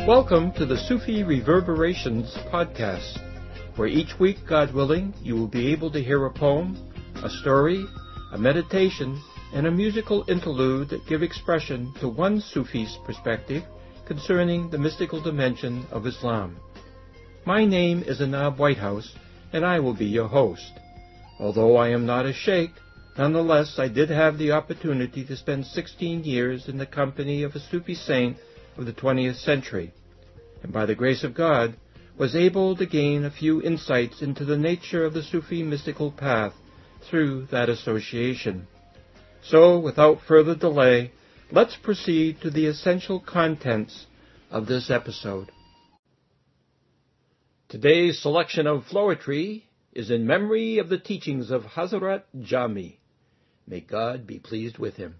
Welcome to the Sufi Reverberations podcast, where each week, God willing, you will be able to hear a poem, a story, a meditation, and a musical interlude that give expression to one Sufi's perspective concerning the mystical dimension of Islam. My name is Anab Whitehouse, and I will be your host. Although I am not a sheikh, nonetheless I did have the opportunity to spend 16 years in the company of a Sufi saint of the 20th century, and by the grace of God was able to gain a few insights into the nature of the Sufi mystical path through that association. So, without further delay, let's proceed to the essential contents of this episode. Today's selection of Floetry is in memory of the teachings of Hazrat Jami. May God be pleased with him.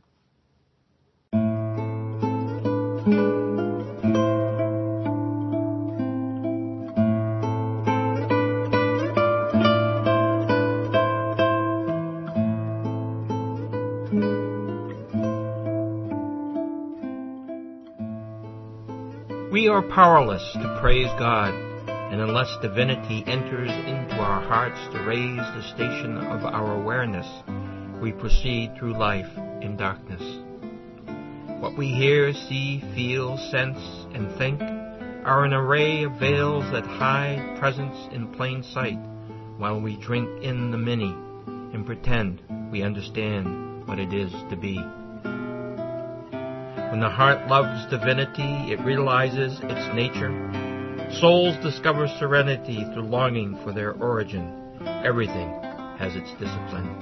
We are powerless to praise God, and unless divinity enters into our hearts to raise the station of our awareness, we proceed through life in darkness. What we hear, see, feel, sense, and think are an array of veils that hide presence in plain sight, while we drink in the many and pretend we understand what it is to be. When the heart loves divinity, it realizes its nature. Souls discover serenity through longing for their origin. Everything has its discipline.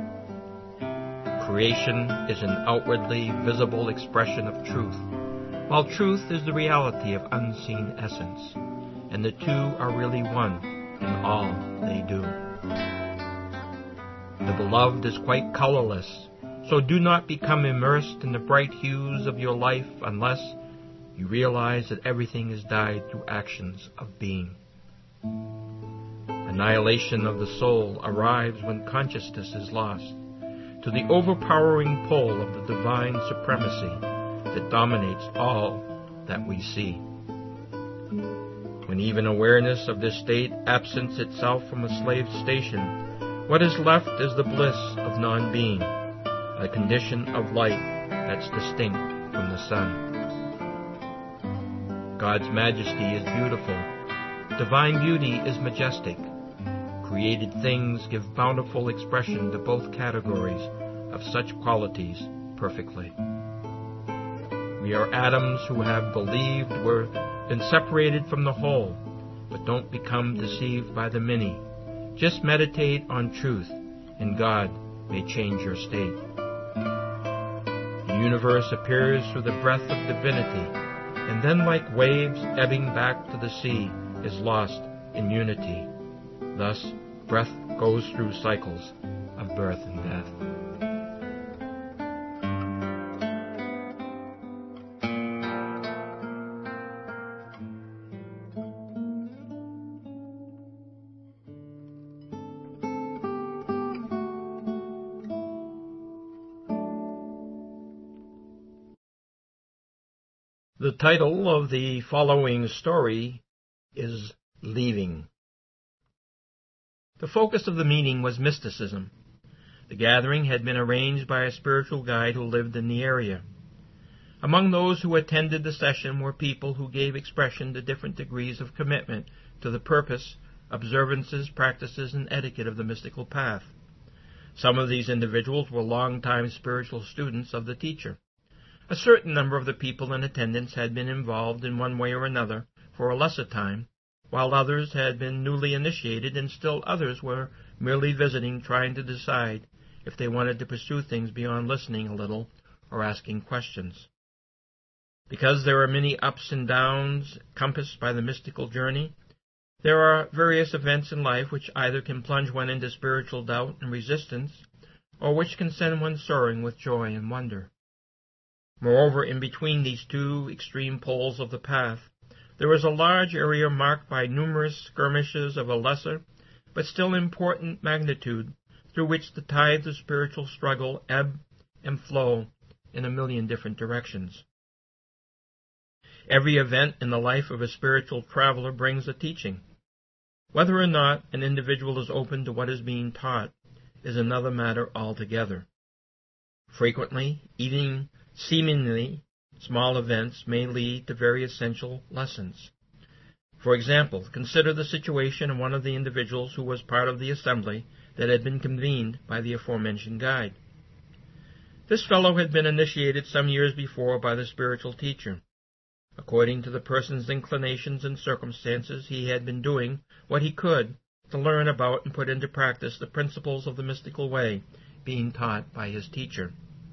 Creation is an outwardly visible expression of truth, while truth is the reality of unseen essence, and the two are really one in all they do. The beloved is quite colorless, so do not become immersed in the bright hues of your life unless you realize that everything is dyed through actions of being. Annihilation of the soul arrives when consciousness is lost to the overpowering pull of the divine supremacy that dominates all that we see. When even awareness of this state absents itself from a slave station, what is left is the bliss of non-being, a condition of light that's distinct from the sun. God's majesty is beautiful. Divine beauty is majestic. Created things give bountiful expression to both categories of such qualities perfectly. We are atoms who have believed we've been separated from the whole, but don't become deceived by the many. Just meditate on truth, and God may change your state. The universe appears through the breath of divinity, and then like waves ebbing back to the sea is lost in unity. Thus, breath goes through cycles of birth and death. The title of the following story is Leaving. The focus of the meeting was mysticism. The gathering had been arranged by a spiritual guide who lived in the area. Among those who attended the session were people who gave expression to different degrees of commitment to the purpose, observances, practices, and etiquette of the mystical path. Some of these individuals were long-time spiritual students of the teacher. A certain number of the people in attendance had been involved in one way or another for a lesser time, while others had been newly initiated, and still others were merely visiting, trying to decide if they wanted to pursue things beyond listening a little or asking questions. Because there are many ups and downs compassed by the mystical journey, there are various events in life which either can plunge one into spiritual doubt and resistance, or which can send one soaring with joy and wonder. Moreover, in between these two extreme poles of the path, there is a large area marked by numerous skirmishes of a lesser, but still important magnitude, through which the tides of spiritual struggle ebb and flow in a million different directions. Every event in the life of a spiritual traveler brings a teaching. Whether or not an individual is open to what is being taught is another matter altogether. Frequently, even seemingly small events may lead to very essential lessons. For example, consider the situation of one of the individuals who was part of the assembly that had been convened by the aforementioned guide. This fellow had been initiated some years before by the spiritual teacher. According to the person's inclinations and circumstances, he had been doing what he could to learn about and put into practice the principles of the mystical way being taught by his teacher.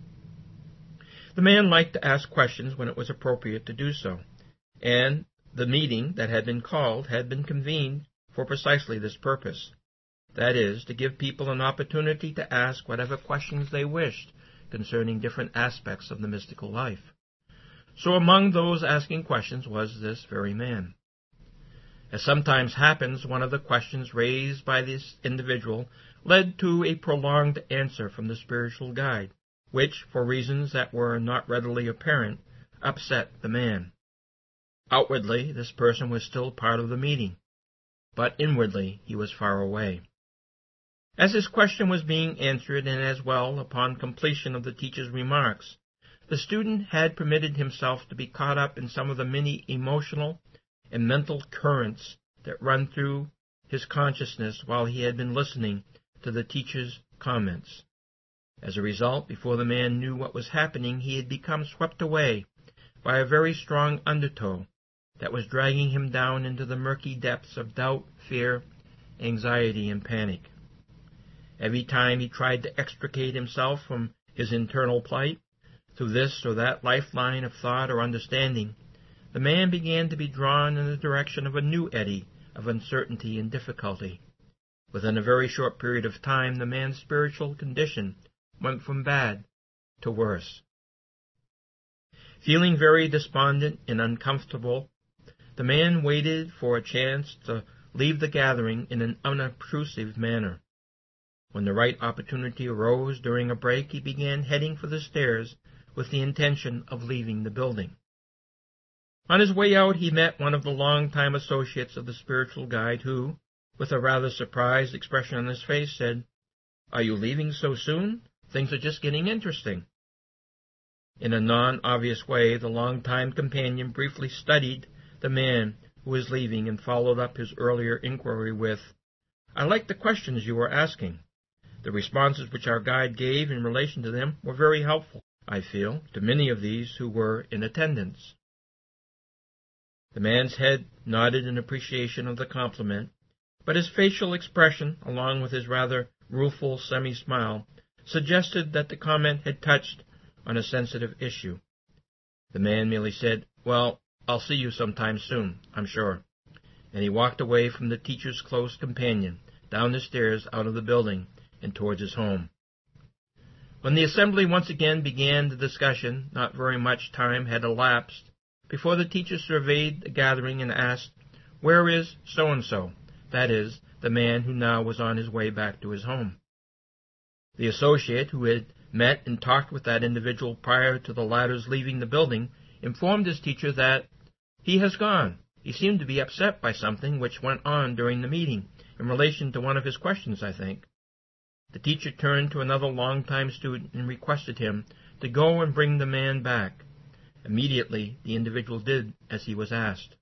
The man liked to ask questions when it was appropriate to do so, and the meeting that had been called had been convened for precisely this purpose. That is, to give people an opportunity to ask whatever questions they wished concerning different aspects of the mystical life. So among those asking questions was this very man. As sometimes happens, one of the questions raised by this individual led to a prolonged answer from the spiritual guide, which, for reasons that were not readily apparent, upset the man. Outwardly, this person was still part of the meeting, but inwardly he was far away. As his question was being answered, and as well upon completion of the teacher's remarks, the student had permitted himself to be caught up in some of the many emotional and mental currents that run through his consciousness while he had been listening to the teacher's comments. As a result, before the man knew what was happening, he had become swept away by a very strong undertow that was dragging him down into the murky depths of doubt, fear, anxiety, and panic. Every time he tried to extricate himself from his internal plight, through this or that lifeline of thought or understanding, the man began to be drawn in the direction of a new eddy of uncertainty and difficulty. Within a very short period of time, the man's spiritual condition went from bad to worse. Feeling very despondent and uncomfortable, the man waited for a chance to leave the gathering in an unobtrusive manner. When the right opportunity arose during a break, he began heading for the stairs with the intention of leaving the building. On his way out, he met one of the long-time associates of the spiritual guide who, with a rather surprised expression on his face, said, "Are you leaving so soon? Things are just getting interesting." In a non-obvious way, the long-time companion briefly studied the man who was leaving and followed up his earlier inquiry with, "I like the questions you were asking. The responses which our guide gave in relation to them were very helpful, I feel, to many of these who were in attendance." The man's head nodded in appreciation of the compliment, but his facial expression, along with his rather rueful semi-smile, suggested that the comment had touched on a sensitive issue. The man merely said, "Well, I'll see you sometime soon, I'm sure," and he walked away from the teacher's close companion, down the stairs out of the building, and towards his home. When the assembly once again began the discussion, not very much time had elapsed before the teacher surveyed the gathering and asked, "Where is so-and-so?" That is, the man who now was on his way back to his home. The associate, who had met and talked with that individual prior to the latter's leaving the building, informed his teacher that he has gone. He seemed to be upset by something which went on during the meeting, in relation to one of his questions, I think. The teacher turned to another long-time student and requested him to go and bring the man back. Immediately, the individual did as he was asked.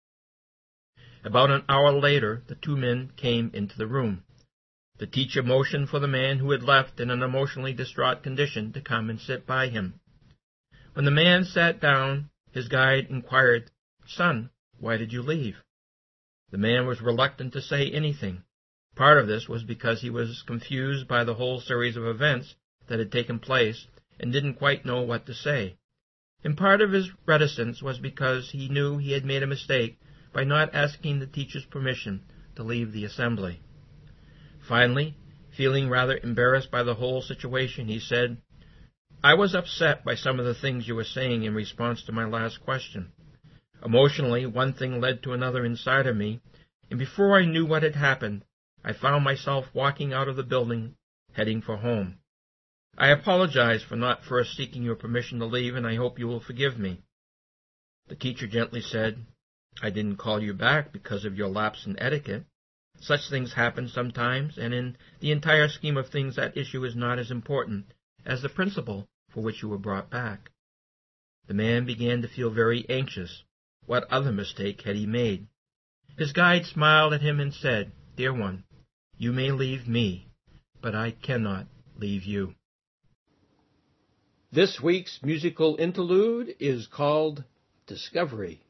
About an hour later, the two men came into the room. The teacher motioned for the man who had left in an emotionally distraught condition to come and sit by him. When the man sat down, his guide inquired, "Son, why did you leave?" The man was reluctant to say anything. Part of this was because he was confused by the whole series of events that had taken place and didn't quite know what to say. And part of his reticence was because he knew he had made a mistake by not asking the teacher's permission to leave the assembly. Finally, feeling rather embarrassed by the whole situation, he said, "I was upset by some of the things you were saying in response to my last question. Emotionally, one thing led to another inside of me, and before I knew what had happened, I found myself walking out of the building, heading for home. I apologize for not first seeking your permission to leave, and I hope you will forgive me." The teacher gently said, "I didn't call you back because of your lapse in etiquette. Such things happen sometimes, and in the entire scheme of things that issue is not as important as the principle for which you were brought back." The man began to feel very anxious. What other mistake had he made? His guide smiled at him and said, "Dear one, you may leave me, but I cannot leave you." This week's musical interlude is called Discovery.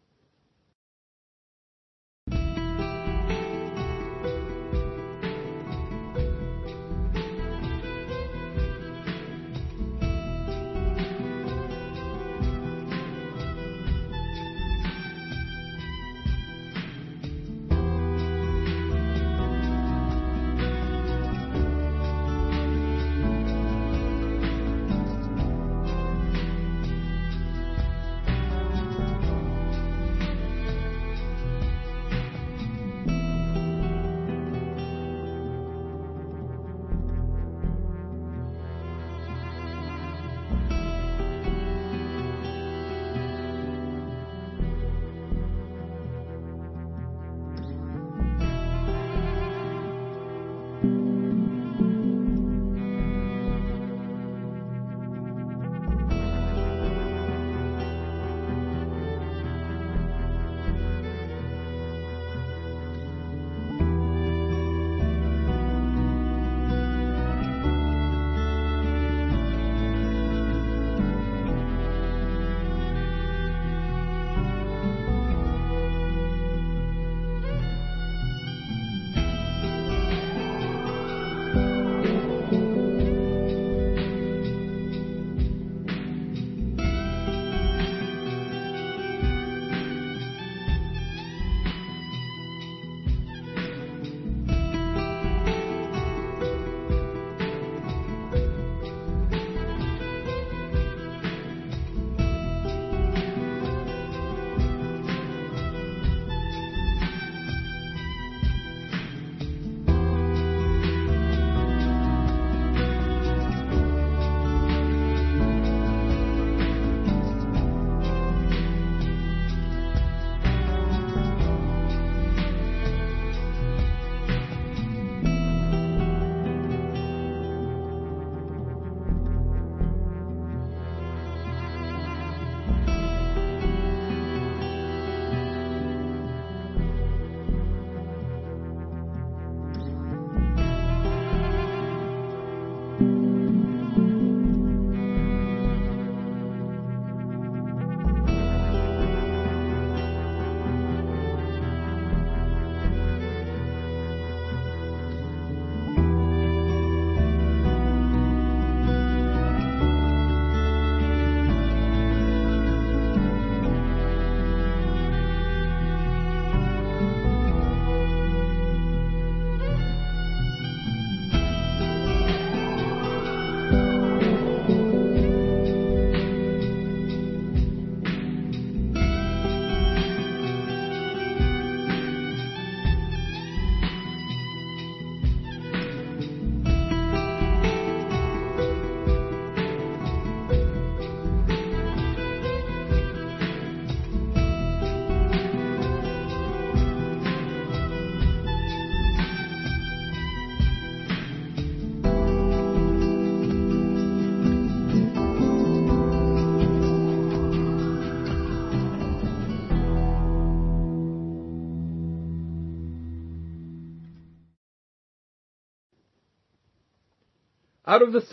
Out of the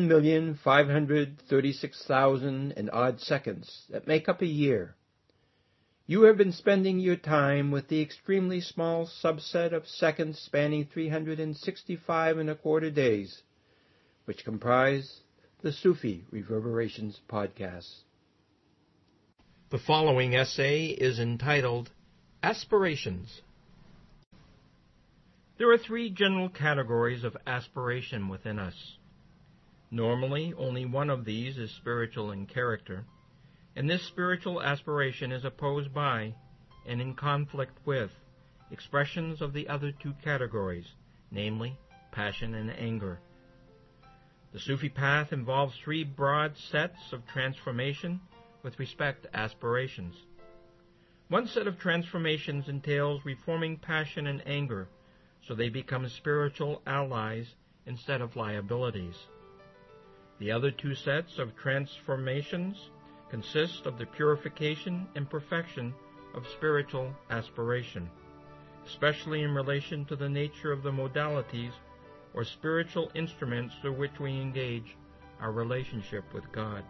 31,536,000 and odd seconds that make up a year, you have been spending your time with the extremely small subset of seconds spanning 365 and a quarter days, which comprise the Sufi Reverberations podcast. The following essay is entitled Aspirations. There are three general categories of aspiration within us. Normally, only one of these is spiritual in character, and this spiritual aspiration is opposed by, and in conflict with, expressions of the other two categories, namely, passion and anger. The Sufi path involves three broad sets of transformation with respect to aspirations. One set of transformations entails reforming passion and anger so they become spiritual allies instead of liabilities. The other two sets of transformations consist of the purification and perfection of spiritual aspiration, especially in relation to the nature of the modalities or spiritual instruments through which we engage our relationship with God.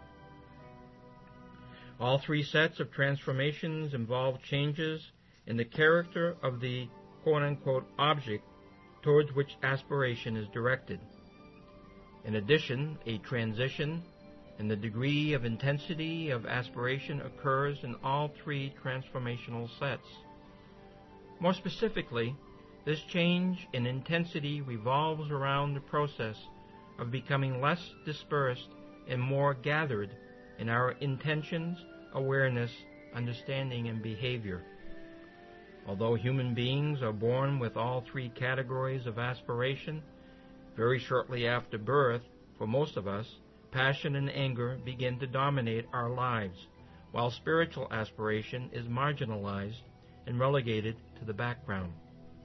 All three sets of transformations involve changes in the character of the quote-unquote object towards which aspiration is directed. In addition, a transition in the degree of intensity of aspiration occurs in all three transformational sets. More specifically, this change in intensity revolves around the process of becoming less dispersed and more gathered in our intentions, awareness, understanding, and behavior. Although human beings are born with all three categories of aspiration, very shortly after birth, for most of us, passion and anger begin to dominate our lives, while spiritual aspiration is marginalized and relegated to the background.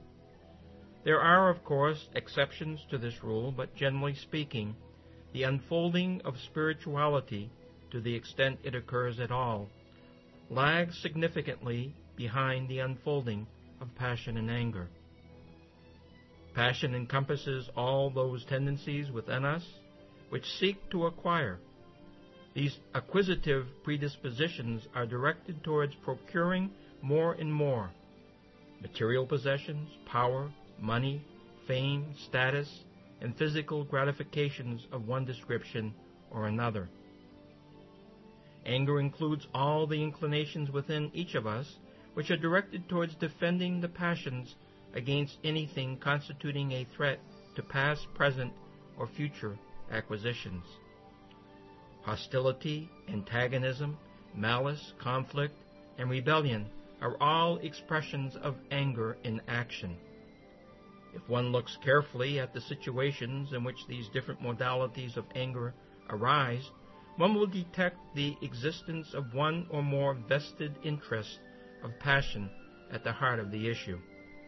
There are, of course, exceptions to this rule, but generally speaking, the unfolding of spirituality, to the extent it occurs at all, lags significantly behind the unfolding of passion and anger. Passion encompasses all those tendencies within us which seek to acquire. These acquisitive predispositions are directed towards procuring more and more material possessions, power, money, fame, status, and physical gratifications of one description or another. Anger includes all the inclinations within each of us which are directed towards defending the passions against anything constituting a threat to past, present, or future acquisitions. Hostility, antagonism, malice, conflict, and rebellion are all expressions of anger in action. If one looks carefully at the situations in which these different modalities of anger arise, one will detect the existence of one or more vested interests of passion at the heart of the issue.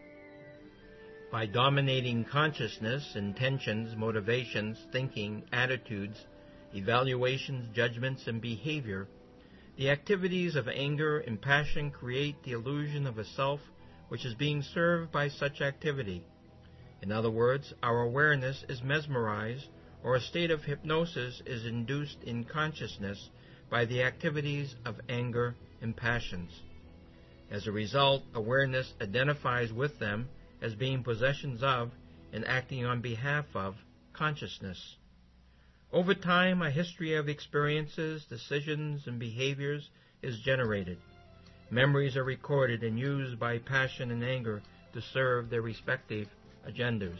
By dominating consciousness, intentions, motivations, thinking, attitudes, evaluations, judgments, and behavior, the activities of anger and passion create the illusion of a self which is being served by such activity. In other words, our awareness is mesmerized, or a state of hypnosis is induced in consciousness by the activities of anger and passions. As a result, awareness identifies with them as being possessions of and acting on behalf of consciousness. Over time, a history of experiences, decisions, and behaviors is generated. Memories are recorded and used by passion and anger to serve their respective agendas.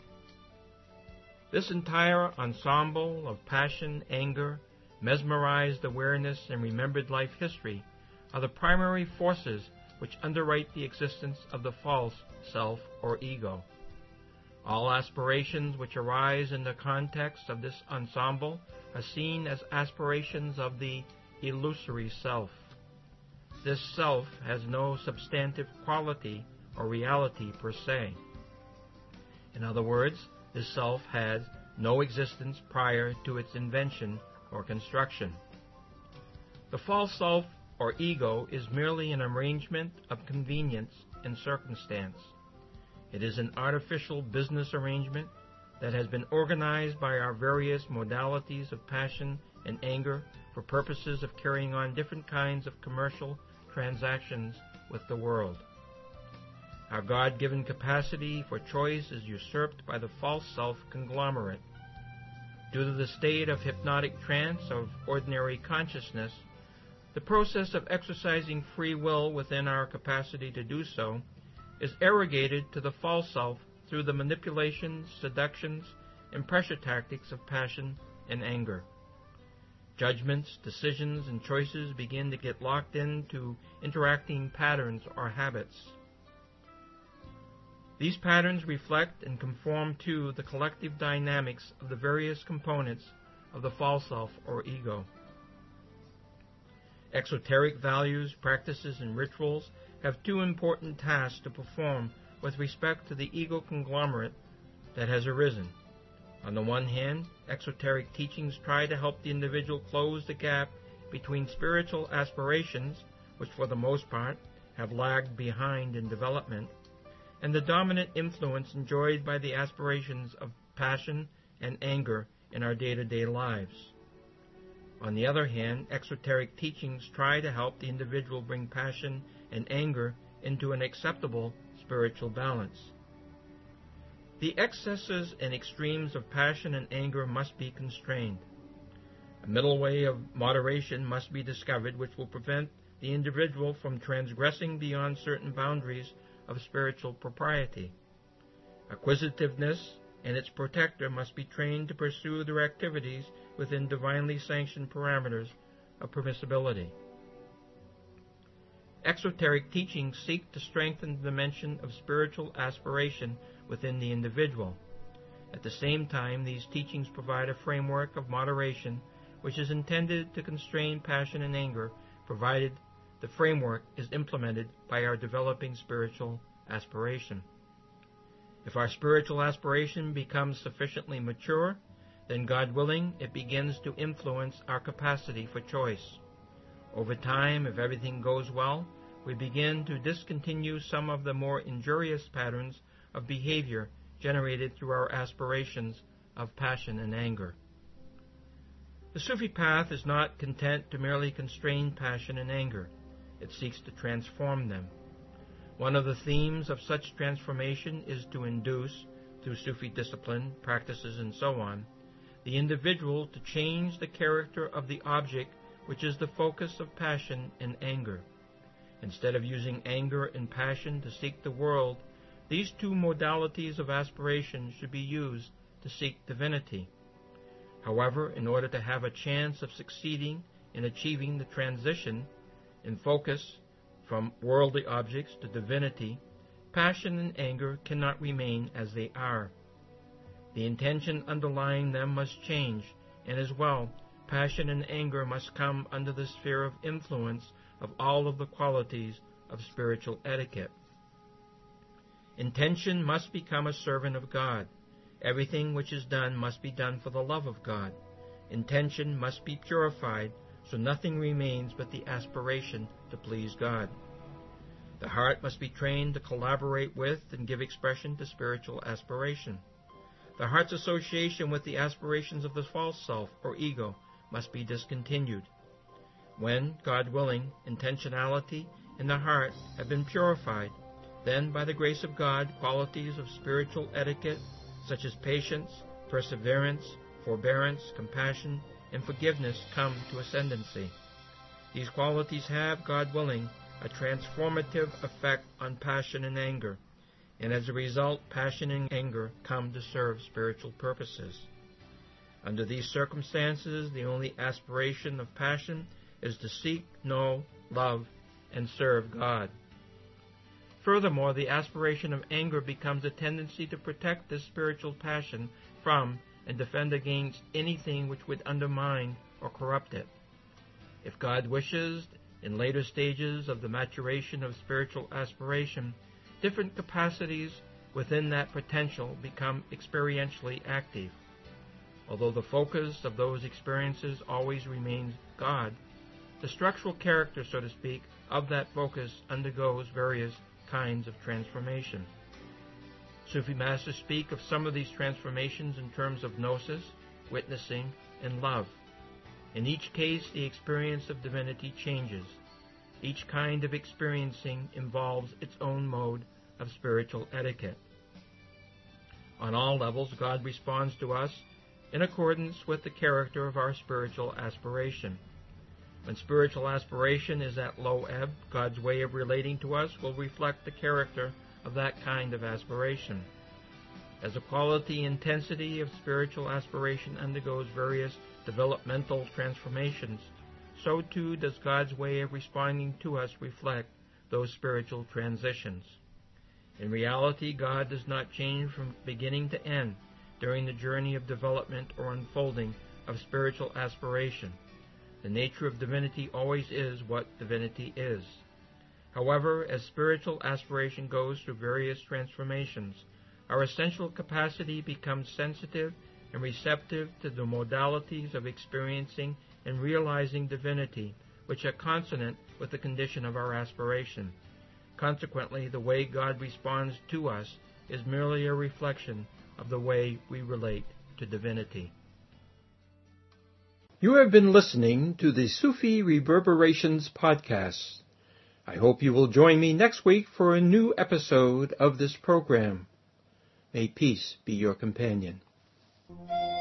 This entire ensemble of passion, anger, mesmerized awareness, and remembered life history are the primary forces which underwrite the existence of the false self or ego. All aspirations which arise in the context of this ensemble are seen as aspirations of the illusory self. This self has no substantive quality or reality per se. In other words, this self had no existence prior to its invention or construction. The false self or ego is merely an arrangement of convenience and circumstance. It is an artificial business arrangement that has been organized by our various modalities of passion and anger for purposes of carrying on different kinds of commercial transactions with the world. Our God-given capacity for choice is usurped by the false self conglomerate. Due to the state of hypnotic trance of ordinary consciousness, the process of exercising free will within our capacity to do so is arrogated to the false self through the manipulations, seductions, and pressure tactics of passion and anger. Judgments, decisions, and choices begin to get locked into interacting patterns or habits. These patterns reflect and conform to the collective dynamics of the various components of the false self or ego. Exoteric values, practices, and rituals have two important tasks to perform with respect to the ego conglomerate that has arisen. On the one hand, exoteric teachings try to help the individual close the gap between spiritual aspirations, which for the most part have lagged behind in development, and the dominant influence enjoyed by the aspirations of passion and anger in our day-to-day lives. On the other hand, exoteric teachings try to help the individual bring passion and anger into an acceptable spiritual balance. The excesses and extremes of passion and anger must be constrained. A middle way of moderation must be discovered which will prevent the individual from transgressing beyond certain boundaries of spiritual propriety. Acquisitiveness and its protector must be trained to pursue their activities within divinely sanctioned parameters of permissibility. Exoteric teachings seek to strengthen the dimension of spiritual aspiration within the individual. At the same time, these teachings provide a framework of moderation which is intended to constrain passion and anger, provided the framework is implemented by our developing spiritual aspiration. If our spiritual aspiration becomes sufficiently mature, then God willing, it begins to influence our capacity for choice. Over time, if everything goes well, we begin to discontinue some of the more injurious patterns of behavior generated through our aspirations of passion and anger. The Sufi path is not content to merely constrain passion and anger. It seeks to transform them. One of the themes of such transformation is to induce, through Sufi discipline, practices, and so on, the individual to change the character of the object which is the focus of passion and anger. Instead of using anger and passion to seek the world, these two modalities of aspiration should be used to seek divinity. However, in order to have a chance of succeeding in achieving the transition in focus from worldly objects to divinity, passion and anger cannot remain as they are. The intention underlying them must change, and as well, passion and anger must come under the sphere of influence of all of the qualities of spiritual etiquette. Intention must become a servant of God. Everything which is done must be done for the love of God. Intention must be purified, so nothing remains but the aspiration to please God. The heart must be trained to collaborate with and give expression to spiritual aspiration. The heart's association with the aspirations of the false self or ego must be discontinued. When, God willing, intentionality and the heart have been purified, then by the grace of God, qualities of spiritual etiquette such as patience, perseverance, forbearance, compassion, and forgiveness come to ascendancy. These qualities have, God willing, a transformative effect on passion and anger, and as a result, passion and anger come to serve spiritual purposes. Under these circumstances, the only aspiration of passion is to seek, know, love, and serve God. Furthermore, the aspiration of anger becomes a tendency to protect this spiritual passion from and defend against anything which would undermine or corrupt it. If God wishes, in later stages of the maturation of spiritual aspiration, different capacities within that potential become experientially active. Although the focus of those experiences always remains God, the structural character, so to speak, of that focus undergoes various kinds of transformation. Sufi masters speak of some of these transformations in terms of gnosis, witnessing, and love. In each case, the experience of divinity changes. Each kind of experiencing involves its own mode of spiritual etiquette. On all levels, God responds to us in accordance with the character of our spiritual aspiration. When spiritual aspiration is at low ebb, God's way of relating to us will reflect the character of that kind of aspiration. As the quality and intensity of spiritual aspiration undergoes various developmental transformations, so too does God's way of responding to us reflect those spiritual transitions. In reality, God does not change from beginning to end during the journey of development or unfolding of spiritual aspiration. The nature of divinity always is what divinity is. However, as spiritual aspiration goes through various transformations, our essential capacity becomes sensitive and receptive to the modalities of experiencing and realizing divinity, which are consonant with the condition of our aspiration. Consequently, the way God responds to us is merely a reflection of the way we relate to divinity. You have been listening to the Sufi Reverberations podcast. I hope you will join me next week for a new episode of this program. May peace be your companion.